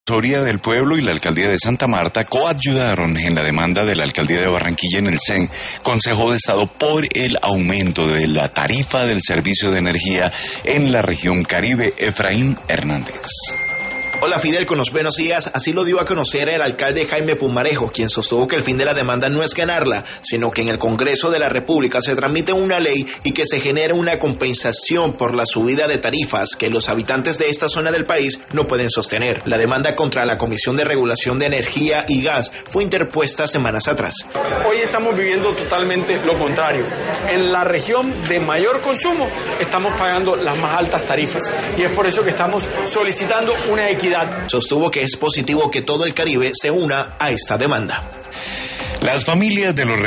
Defensoría del Pueblo y la Alcaldía de Santa Marta coadyudaron en la demanda de la Alcaldía de Barranquilla en el CEN, Consejo de Estado, por el aumento de la tarifa del servicio de energía en la región Caribe. Efraín Hernández. Hola Fidel, con los buenos días. Así lo dio a conocer el alcalde Jaime Pumarejo, quien sostuvo que el fin de la demanda no es ganarla, sino que en el Congreso de la República se tramite una ley y que se genere una compensación por la subida de tarifas que los habitantes de esta zona del país no pueden sostener. La demanda contra la Comisión de Regulación de Energía y Gas fue interpuesta semanas atrás. Hoy estamos viviendo totalmente lo contrario. En la región de mayor consumo estamos pagando las más altas tarifas y es por eso que estamos solicitando una equidad. Sostuvo que es positivo que todo el Caribe se una a esta demanda. Las familias de los